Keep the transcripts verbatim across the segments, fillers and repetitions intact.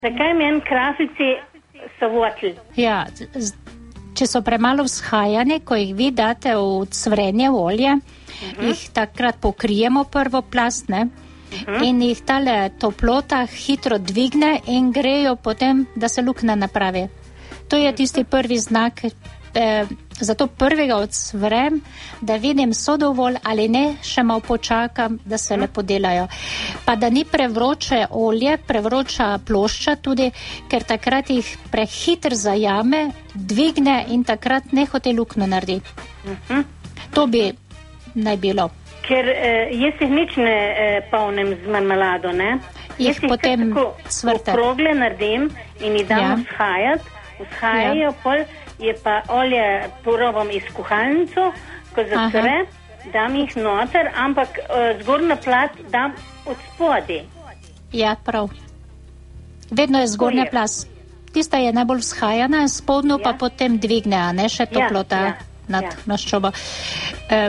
Zakaj meni krafici so votli? Ja, če so premalo vzhajani, ko jih vi date v cvrenje olje, uh-huh. jih takrat pokrijemo prvo plast, ne? Uh-huh. In jih tale toplota hitro dvigne in grejo potem, da se luknja napravi. To je tisti prvi znak, eh, zato prvega odsvrem, da vidim, so dovolj ali ne, še malo počakam, da se uh-huh. lepo delajo. Pa da ni prevroče olje, prevroča plošča tudi, ker takrat jih prehitro zajame, dvigne in takrat nehote luknjo naredi. Uh-huh. To bi naj bilo. Ker eh, jaz jih nič ne eh, polnem z marmelado, ne? Jih jaz potem jih cvrte. Okrogle naredim in jih dam ja. vzhajati, vzhajajo, ja. pol je pa olje porobam iz kuhalnico, ko zacre, dam jih noter, ampak eh, zgornja plat dam od spodi. Ja, prav. Vedno je zgornja plas. Tista je najbolj vzhajana, spodnjo ja. pa potem dvigne, a ne še toplota ja, ja, nad ja. maščobo. Eh,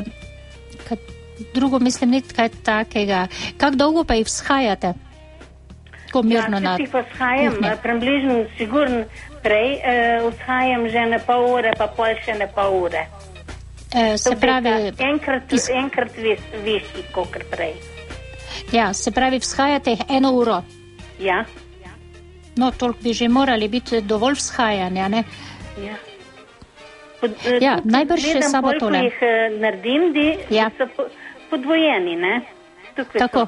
Drugo mislim, ni kaj takega. Kako dolgo pa jih vzhajate? Ko mirno ja, če jih pa vzhajam, približno sigurno prej, uh, vzhajam že ne pol ure, pa pol še ne pol ure. Uh, se pravi... Enkrat, iz... enkrat vis, višji, kokr prej. Ja, se pravi, vzhajate eno uro? Ja. No, toliko bi že morali biti dovolj vzhajanja, ne? Ja. Pod, uh, ja, najbrž še samo tole. Gledam, koliko jih uh, naredim, di ja. so po, podvojeni, ne? Tukaj tako.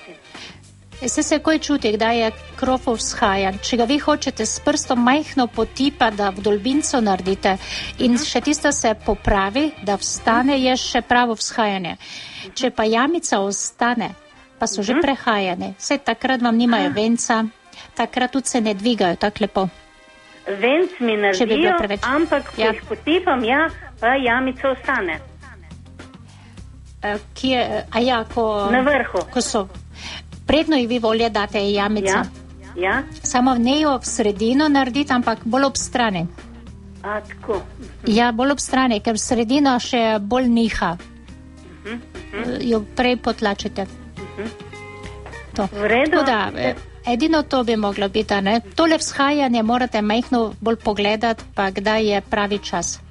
Se se koj čuti, da je krofov vzhajan. Če ga vi hočete s prstom majhno potipa, da v dolbinco naredite in uh-huh. še tisto se popravi, da vstane, je še pravo vzhajanje. Uh-huh. Če pa jamica ostane, pa so uh-huh. že prehajane, vse takrat vam nimajo uh-huh. venca, takrat tudi se ne dvigajo tako lepo. Venc mi naredijo, ampak ko ja. jih potipam, ja, pa jamica ostane. Kje, a ja, ko, na vrhu. Ko so, predno jih vi volje date jamica. Ja, ja. Samo v nejo v sredino narediti, ampak bolj ob strani. A, tako. Ja, bolj ob strani, ker v sredino še bolj niha. Uh-huh, uh-huh. Jo prej potlačite. Uh-huh. To. V redu. Da, edino to bi moglo biti, ne? Tole vzhajanje morate majhno bolj pogledati, pa kdaj je pravi čas.